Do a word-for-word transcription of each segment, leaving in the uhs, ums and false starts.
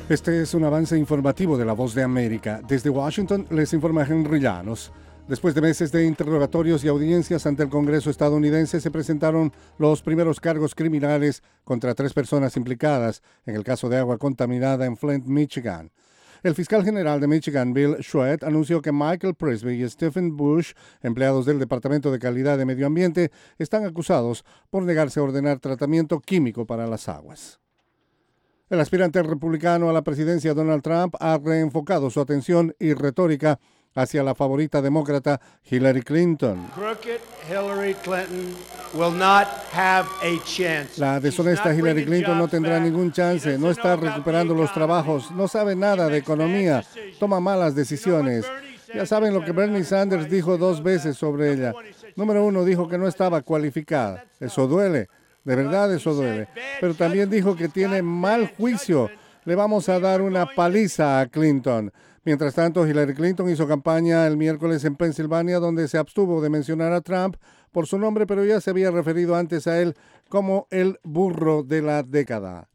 Este es un avance informativo de La Voz de América. Desde Washington les informa Henry Llanos. Después de meses de interrogatorios y audiencias ante el Congreso estadounidense, se presentaron los primeros cargos criminales contra tres personas implicadas en el caso de agua contaminada en Flint, Michigan. El fiscal general de Michigan, Bill Schwed, anunció que Michael Presby y Stephen Bush, empleados del Departamento de Calidad de Medio Ambiente, están acusados por negarse a ordenar tratamiento químico para las aguas. El aspirante republicano a la presidencia, Donald Trump, ha reenfocado su atención y retórica hacia la favorita demócrata Hillary Clinton. Hillary Clinton will not have a chance. La deshonesta Hillary Clinton no tendrá ningún chance, no está recuperando los trabajos, no sabe nada de economía, toma malas decisiones. Ya saben lo que Bernie Sanders dijo dos veces sobre ella. Número uno, dijo que no estaba cualificada. Eso duele, de verdad eso duele. Pero también dijo que tiene mal juicio. Le vamos a dar una paliza a Clinton. Mientras tanto, Hillary Clinton hizo campaña el miércoles en Pensilvania, donde se abstuvo de mencionar a Trump por su nombre, pero ya se había referido antes a él como el burro de la década.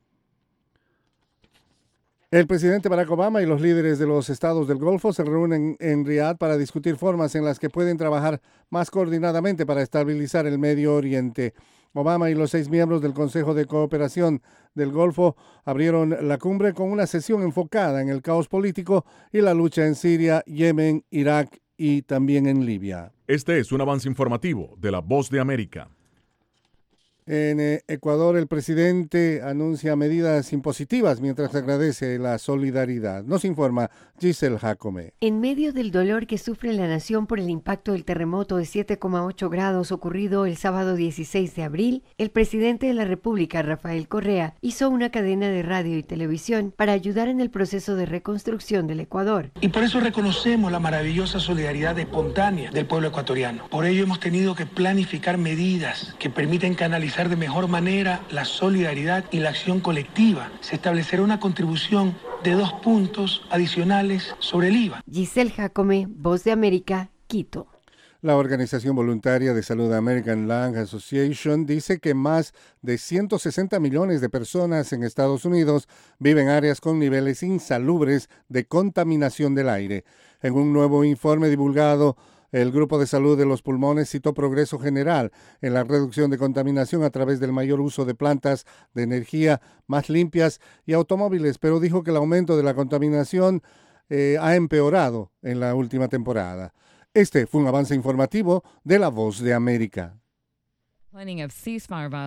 El presidente Barack Obama y los líderes de los estados del Golfo se reúnen en Riad para discutir formas en las que pueden trabajar más coordinadamente para estabilizar el Medio Oriente. Obama y los seis miembros del Consejo de Cooperación del Golfo abrieron la cumbre con una sesión enfocada en el caos político y la lucha en Siria, Yemen, Irak y también en Libia. Este es un avance informativo de La Voz de América. En eh, Ecuador, el presidente anuncia medidas impositivas mientras agradece la solidaridad. Nos informa Giselle Jacome. En medio del dolor que sufre la nación por el impacto del terremoto de siete coma ocho grados ocurrido el sábado dieciséis de abril, el presidente de la República, Rafael Correa, hizo una cadena de radio y televisión para ayudar en el proceso de reconstrucción del Ecuador. Y por eso reconocemos la maravillosa solidaridad espontánea del pueblo ecuatoriano. Por ello hemos tenido que planificar medidas que permiten canalizar de mejor manera la solidaridad y la acción colectiva. Se establecerá una contribución de dos puntos adicionales sobre el I V A. Giselle Jacome, Voz de América, Quito. La organización voluntaria de salud American Lung Association dice que más de ciento sesenta millones de personas en Estados Unidos viven en áreas con niveles insalubres de contaminación del aire. En un nuevo informe divulgado, el Grupo de Salud de los Pulmones citó progreso general en la reducción de contaminación a través del mayor uso de plantas de energía más limpias y automóviles, pero dijo que el aumento de la contaminación eh, ha empeorado en la última temporada. Este fue un avance informativo de La Voz de América.